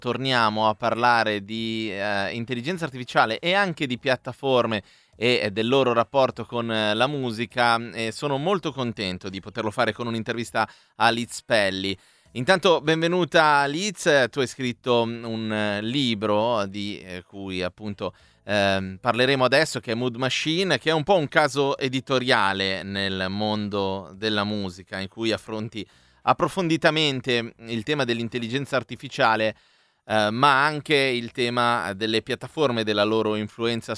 torniamo a parlare di intelligenza artificiale e anche di piattaforme e del loro rapporto con la musica, e sono molto contento di poterlo fare con un'intervista a Liz Pelli. Intanto benvenuta Liz, tu hai scritto un libro di cui appunto parleremo adesso, che è Mood Machine, che è un po' un caso editoriale nel mondo della musica, in cui affronti approfonditamente il tema dell'intelligenza artificiale, ma anche il tema delle piattaforme, della loro influenza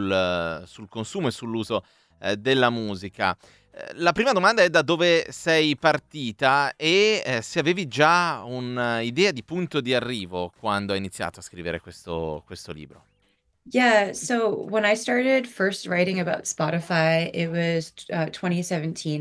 sul consumo e sull'uso della musica. La prima domanda è da dove sei partita e se avevi già un'idea di punto di arrivo quando hai iniziato a scrivere questo libro. Yeah, so when I started first writing about Spotify, it was 2017.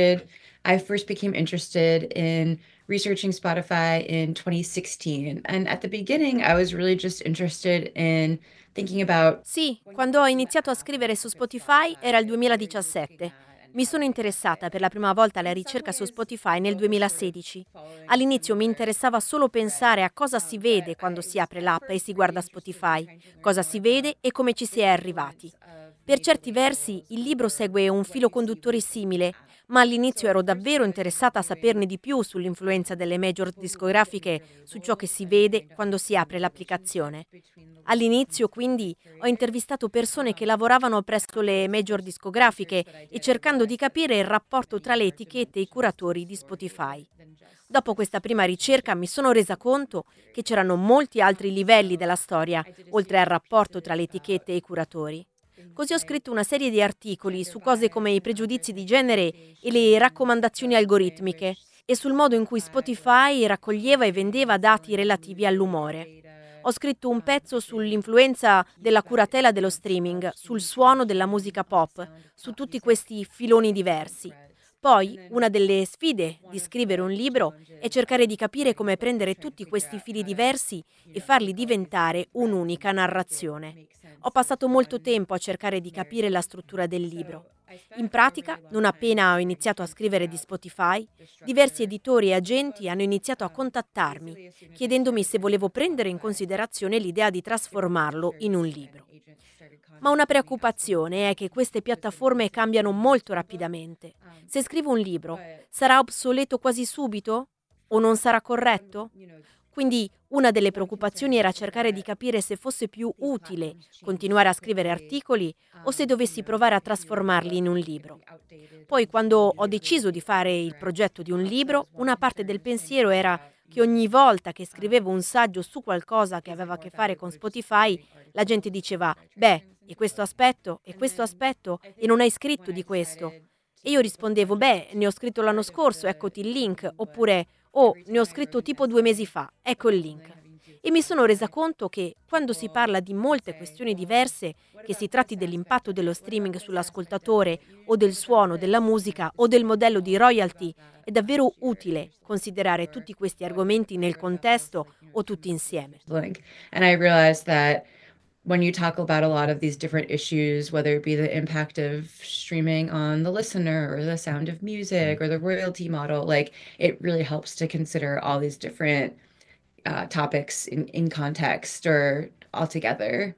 I first became interested in researching Spotify in 2016. And at the beginning, I was really just interested in thinking about Sì, quando ho iniziato a scrivere su Spotify era il 2017. Mi sono interessata per la prima volta alla ricerca su Spotify nel 2016. All'inizio mi interessava solo pensare a cosa si vede quando si apre l'app e si guarda Spotify, cosa si vede e come ci si è arrivati. Per certi versi il libro segue un filo conduttore simile, ma all'inizio ero davvero interessata a saperne di più sull'influenza delle major discografiche su ciò che si vede quando si apre l'applicazione. All'inizio, quindi, ho intervistato persone che lavoravano presso le major discografiche e cercando di capire il rapporto tra le etichette e i curatori di Spotify. Dopo questa prima ricerca mi sono resa conto che c'erano molti altri livelli della storia, oltre al rapporto tra le etichette e i curatori. Così ho scritto una serie di articoli su cose come i pregiudizi di genere e le raccomandazioni algoritmiche e sul modo in cui Spotify raccoglieva e vendeva dati relativi all'umore. Ho scritto un pezzo sull'influenza della curatela dello streaming, sul suono della musica pop, su tutti questi filoni diversi. Poi, una delle sfide di scrivere un libro è cercare di capire come prendere tutti questi fili diversi e farli diventare un'unica narrazione. Ho passato molto tempo a cercare di capire la struttura del libro. In pratica, non appena ho iniziato a scrivere di Spotify, diversi editori e agenti hanno iniziato a contattarmi, chiedendomi se volevo prendere in considerazione l'idea di trasformarlo in un libro. Ma una preoccupazione è che queste piattaforme cambiano molto rapidamente. Se scrivo un libro, sarà obsoleto quasi subito? O non sarà corretto? Quindi una delle preoccupazioni era cercare di capire se fosse più utile continuare a scrivere articoli o se dovessi provare a trasformarli in un libro. Poi, quando ho deciso di fare il progetto di un libro, una parte del pensiero era che ogni volta che scrivevo un saggio su qualcosa che aveva a che fare con Spotify, la gente diceva: beh, e questo aspetto, e non hai scritto di questo. E io rispondevo: beh, ne ho scritto l'anno scorso, eccoti il link, oppure: oh, ne ho scritto tipo 2 mesi fa, ecco il link. E mi sono resa conto che, quando si parla di molte questioni diverse, che si tratti dell'impatto dello streaming sull'ascoltatore o del suono, della musica o del modello di royalty, è davvero utile considerare tutti questi argomenti nel contesto o tutti insieme. Link. And I realized that when you talk about a lot of these different issues, whether it be the impact of streaming on the listener or the sound of music or the royalty model, like it really helps to consider all these different topics in context or altogether.